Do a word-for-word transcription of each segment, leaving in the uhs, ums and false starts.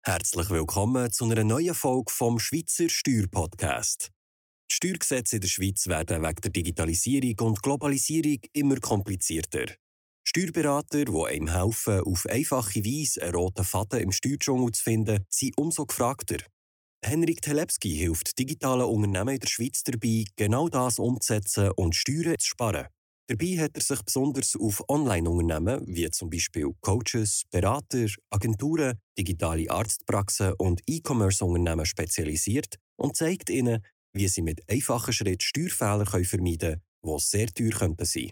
Herzlich willkommen zu einer neuen Folge vom Schweizer Steuerpodcast. Die Steuergesetze in der Schweiz werden wegen der Digitalisierung und Globalisierung immer komplizierter. Steuerberater, die einem helfen, auf einfache Weise einen roten Faden im Steuerdschungel zu finden, sind umso gefragter. Henrik Telepski hilft digitalen Unternehmen in der Schweiz dabei, genau das umzusetzen und Steuern zu sparen. Dabei hat er sich besonders auf Online-Unternehmen, wie zum Beispiel Coaches, Berater, Agenturen, digitale Arztpraxen und E-Commerce-Unternehmen spezialisiert und zeigt ihnen, wie sie mit einfachen Schritten Steuerfehler vermeiden können, die sehr teuer sein könnten.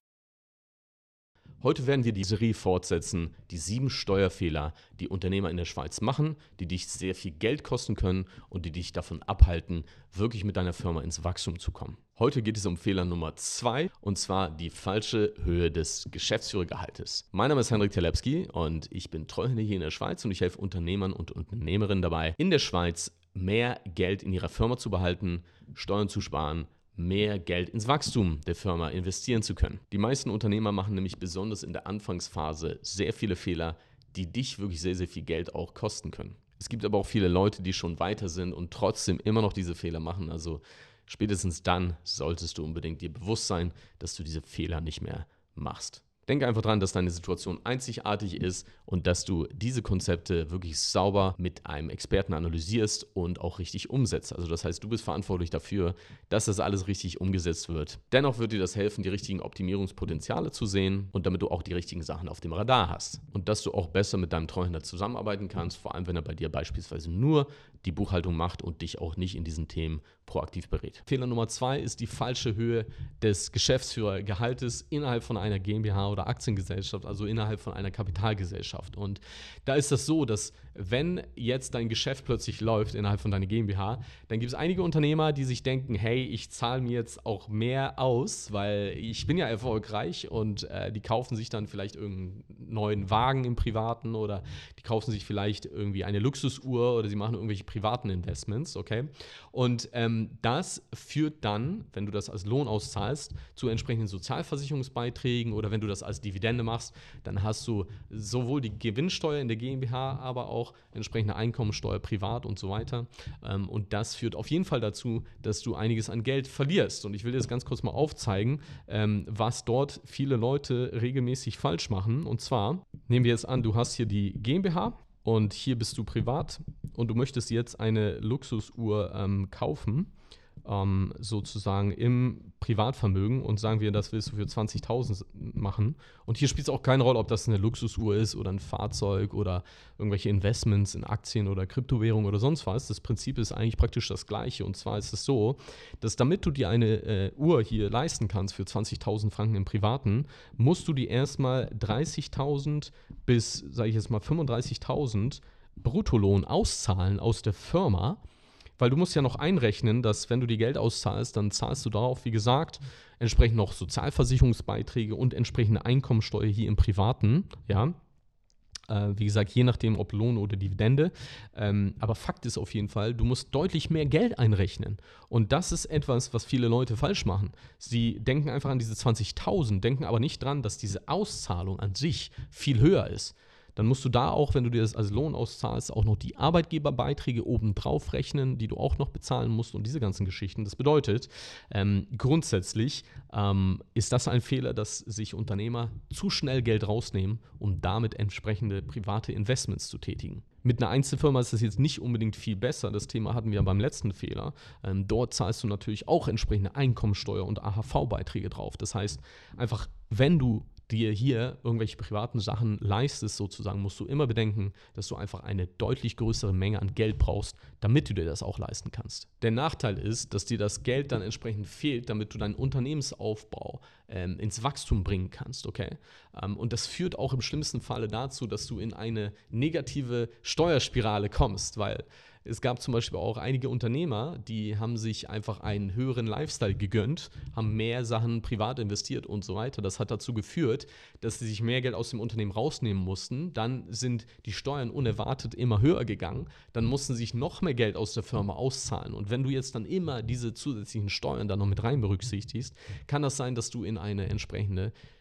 Heute werden wir die Serie fortsetzen, die sieben Steuerfehler, die Unternehmer in der Schweiz machen, die dich sehr viel Geld kosten können und die dich davon abhalten, wirklich mit deiner Firma ins Wachstum zu kommen. Heute geht es um Fehler Nummer zwei, und zwar die falsche Höhe des Geschäftsführergehaltes. Mein Name ist Henrik Telepski und ich bin Treuhänder hier in der Schweiz und ich helfe Unternehmern und Unternehmerinnen dabei, in der Schweiz mehr Geld in ihrer Firma zu behalten, Steuern zu sparen, mehr Geld ins Wachstum der Firma investieren zu können. Die meisten Unternehmer machen nämlich besonders in der Anfangsphase sehr viele Fehler, die dich wirklich sehr, sehr viel Geld auch kosten können. Es gibt aber auch viele Leute, die schon weiter sind und trotzdem immer noch diese Fehler machen. Also spätestens dann solltest du unbedingt dir bewusst sein, dass du diese Fehler nicht mehr machst. Denke einfach dran, dass deine Situation einzigartig ist und dass du diese Konzepte wirklich sauber mit einem Experten analysierst und auch richtig umsetzt. Also das heißt, du bist verantwortlich dafür, dass das alles richtig umgesetzt wird. Dennoch wird dir das helfen, die richtigen Optimierungspotenziale zu sehen und damit du auch die richtigen Sachen auf dem Radar hast. Und dass du auch besser mit deinem Treuhänder zusammenarbeiten kannst, vor allem wenn er bei dir beispielsweise nur die Buchhaltung macht und dich auch nicht in diesen Themen proaktiv berät. Fehler Nummer zwei ist die falsche Höhe des Geschäftsführergehaltes innerhalb von einer GmbH oder Aktiengesellschaft, also innerhalb von einer Kapitalgesellschaft. Und da ist das so, dass wenn jetzt dein Geschäft plötzlich läuft innerhalb von deiner GmbH, dann gibt es einige Unternehmer, die sich denken, hey, ich zahle mir jetzt auch mehr aus, weil ich bin ja erfolgreich, und äh, die kaufen sich dann vielleicht irgendeinen neuen Wagen im Privaten oder die kaufen sich vielleicht irgendwie eine Luxusuhr oder sie machen irgendwelche privaten Investments, okay? Und ähm, das führt dann, wenn du das als Lohn auszahlst, zu entsprechenden Sozialversicherungsbeiträgen, oder wenn du das als Dividende machst, dann hast du sowohl die Gewinnsteuer in der GmbH, aber auch entsprechende Einkommensteuer privat und so weiter. Ähm, und das führt auf jeden Fall dazu, dass du einiges an Geld verlierst. Und ich will dir das ganz kurz mal aufzeigen, ähm, was dort viele Leute regelmäßig falsch machen. Und zwar nehmen wir jetzt an, du hast hier die GmbH und hier bist du privat und du möchtest jetzt eine Luxusuhr ähm, kaufen, ähm, sozusagen im Privatvermögen, und sagen wir, das willst du für zwanzigtausend machen. Und hier spielt es auch keine Rolle, ob das eine Luxusuhr ist oder ein Fahrzeug oder irgendwelche Investments in Aktien oder Kryptowährungen oder sonst was. Das Prinzip ist eigentlich praktisch das gleiche. Und zwar ist es so, dass damit du dir eine äh, Uhr hier leisten kannst für zwanzigtausend Franken im Privaten, musst du dir erstmal dreißigtausend bis, sage ich jetzt mal, fünfunddreißigtausend Bruttolohn auszahlen aus der Firma. Weil du musst ja noch einrechnen, dass wenn du dir Geld auszahlst, dann zahlst du darauf, wie gesagt, entsprechend noch Sozialversicherungsbeiträge und entsprechende Einkommensteuer hier im Privaten, ja. Äh, wie gesagt, je nachdem, ob Lohn oder Dividende. Ähm, aber Fakt ist auf jeden Fall, du musst deutlich mehr Geld einrechnen. Und das ist etwas, was viele Leute falsch machen. Sie denken einfach an diese zwanzigtausend, denken aber nicht dran, dass diese Auszahlung an sich viel höher ist. Dann musst du da auch, wenn du dir das als Lohn auszahlst, auch noch die Arbeitgeberbeiträge obendrauf rechnen, die du auch noch bezahlen musst, und diese ganzen Geschichten. Das bedeutet, ähm, grundsätzlich ähm, ist das ein Fehler, dass sich Unternehmer zu schnell Geld rausnehmen, um damit entsprechende private Investments zu tätigen. Mit einer Einzelfirma ist das jetzt nicht unbedingt viel besser. Das Thema hatten wir beim letzten Fehler. Ähm, dort zahlst du natürlich auch entsprechende Einkommensteuer und A H V-Beiträge drauf. Das heißt, einfach, wenn du dir hier irgendwelche privaten Sachen leistest, sozusagen, musst du immer bedenken, dass du einfach eine deutlich größere Menge an Geld brauchst, damit du dir das auch leisten kannst. Der Nachteil ist, dass dir das Geld dann entsprechend fehlt, damit du deinen Unternehmensaufbau ähm, ins Wachstum bringen kannst, okay? Ähm, und das führt auch im schlimmsten Falle dazu, dass du in eine negative Steuerspirale kommst, weil es gab zum Beispiel auch einige Unternehmer, die haben sich einfach einen höheren Lifestyle gegönnt, haben mehr Sachen privat investiert und so weiter. Das hat dazu geführt, dass sie sich mehr Geld aus dem Unternehmen rausnehmen mussten. Dann sind die Steuern unerwartet immer höher gegangen. Dann mussten sie sich noch mehr Geld aus der Firma auszahlen. Und wenn du jetzt dann immer diese zusätzlichen Steuern dann noch mit rein berücksichtigst, kann das sein, dass du in eine entsprechende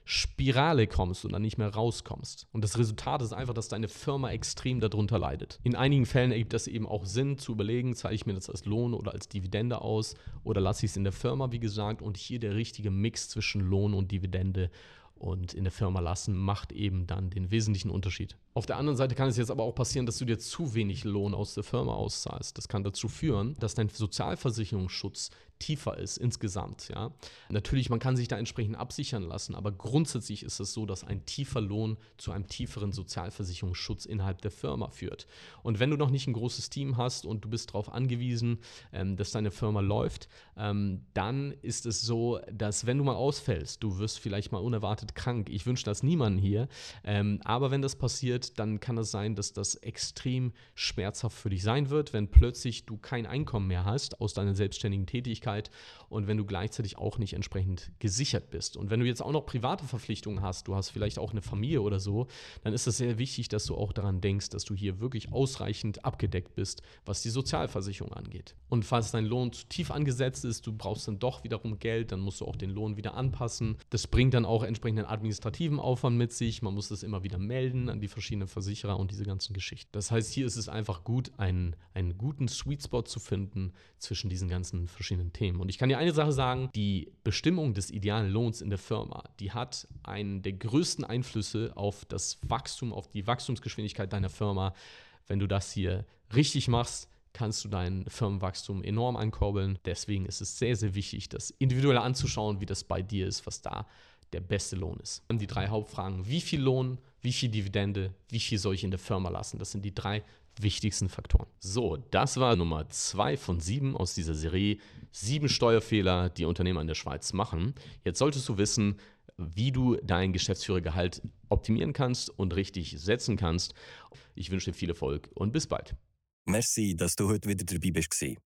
Spirale kommst und dann nicht mehr rauskommst. Und das Resultat ist einfach, dass deine Firma extrem darunter leidet. In einigen Fällen ergibt das eben auch Sinn, zu überlegen, zahle ich mir das als Lohn oder als Dividende aus oder lasse ich es in der Firma, wie gesagt. Und hier der richtige Mix zwischen Lohn und Dividende und in der Firma lassen, macht eben dann den wesentlichen Unterschied. Auf der anderen Seite kann es jetzt aber auch passieren, dass du dir zu wenig Lohn aus der Firma auszahlst. Das kann dazu führen, dass dein Sozialversicherungsschutz tiefer ist insgesamt. Ja? Natürlich, man kann sich da entsprechend absichern lassen, aber grundsätzlich ist es so, dass ein tiefer Lohn zu einem tieferen Sozialversicherungsschutz innerhalb der Firma führt. Und wenn du noch nicht ein großes Team hast und du bist darauf angewiesen, ähm, dass deine Firma läuft, ähm, dann ist es so, dass wenn du mal ausfällst, du wirst vielleicht mal unerwartet krank. Ich wünsche das niemandem hier, ähm, aber wenn das passiert, dann kann es sein, dass das extrem schmerzhaft für dich sein wird, wenn plötzlich du kein Einkommen mehr hast aus deiner selbstständigen Tätigkeit und wenn du gleichzeitig auch nicht entsprechend gesichert bist. Und wenn du jetzt auch noch private Verpflichtungen hast, du hast vielleicht auch eine Familie oder so, dann ist es sehr wichtig, dass du auch daran denkst, dass du hier wirklich ausreichend abgedeckt bist, was die Sozialversicherung angeht. Und falls dein Lohn zu tief angesetzt ist, du brauchst dann doch wiederum Geld, dann musst du auch den Lohn wieder anpassen. Das bringt dann auch entsprechenden administrativen Aufwand mit sich. Man muss das immer wieder melden an die verschiedenen Versicherer und diese ganzen Geschichten. Das heißt, hier ist es einfach gut, einen, einen guten Sweet Spot zu finden zwischen diesen ganzen verschiedenen Themen. Und ich kann dir eine Sache sagen, die Bestimmung des idealen Lohns in der Firma, die hat einen der größten Einflüsse auf das Wachstum, auf die Wachstumsgeschwindigkeit deiner Firma. Wenn du das hier richtig machst, kannst du dein Firmenwachstum enorm ankurbeln. Deswegen ist es sehr, sehr wichtig, das individuell anzuschauen, wie das bei dir ist, was da der beste Lohn ist. Dann die drei Hauptfragen: Wie viel Lohn, wie viel Dividende, wie viel soll ich in der Firma lassen? Das sind die drei wichtigsten Faktoren. So, das war Nummer zwei von sieben aus dieser Serie. Sieben Steuerfehler, die Unternehmer in der Schweiz machen. Jetzt solltest du wissen, wie du dein Geschäftsführergehalt optimieren kannst und richtig setzen kannst. Ich wünsche dir viel Erfolg und bis bald. Merci, dass du heute wieder dabei bist.